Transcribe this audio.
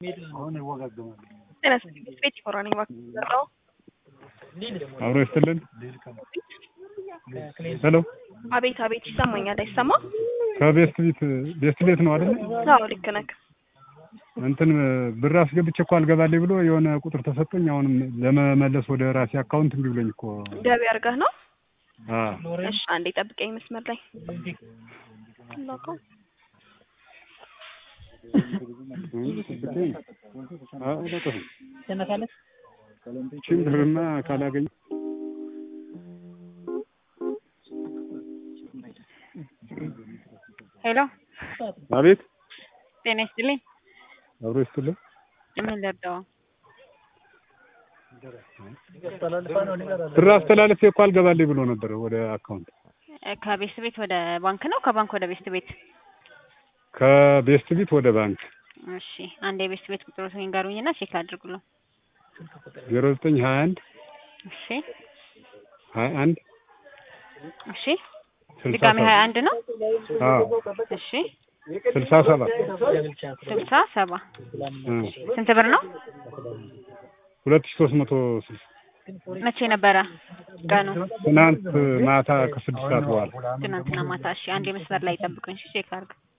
ጤና ቤት ይቆራልኝ ባክራው አብሮ ይስተልን ሄሎ አቤት አቤት ይሰማኛል አይሰማ ከቤስት ቤት ነው አይደል? አዎ ልክ ነህ። እንትን ብር አስገብቼ እኮ አልገባልኝ ብሎ የሆነ ቁጥር ተሰጠኝ። አሁንም ለመመለስ ወደ ራሴ አካውንት ብሎኝ እኮ ገቢ አድርገህ ነው? አዎ እሺ አንዴ ጠብቀኝ መስመር ላይ ላቆ ችግርና ካላገኝ ሄሎ አቤት ጤና ይስጥልኝ። አብሮ ይስጥልኝ። ምን ልርዳው? ብር አስተላልፌ እኮ አልገባልኝ ብሎ ነበር ወደ አካውንት። ከቤስት ቤት ወደ ባንክ ነው? ከባንክ ወደ ቤስት ቤት? ከቤስት ቤት ወደ ባንክ። እሺ አንዴ የቤስት ቤት ቁጥሩን ይንገሩኝና ቼክ አድርጉልኝ። 0921 እሺ 21 እሺ ድጋሚ 21 ነው? አዎ እሺ 67 ስንት ብር ነው? 2360 መቼ ነበረ ቀኑ? ትናንት ማታ ከ6 ሰዓት በኋላ። ትናንትና ማታ። እሺ አንዴ መስመር ላይ ጠብቁኝ። እሺ ቼክ አድርግ